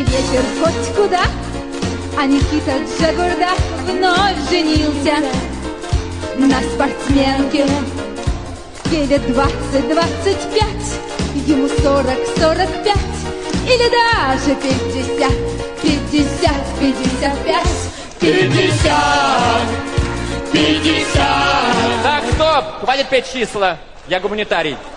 вечер хоть куда, а Никита Джигурда вновь женился на спортсменке. Ей лет 20-25, ему 40-45 или даже 50, 50-55, 50. Так, стоп! Хватит петь числа. Я гуманитарий.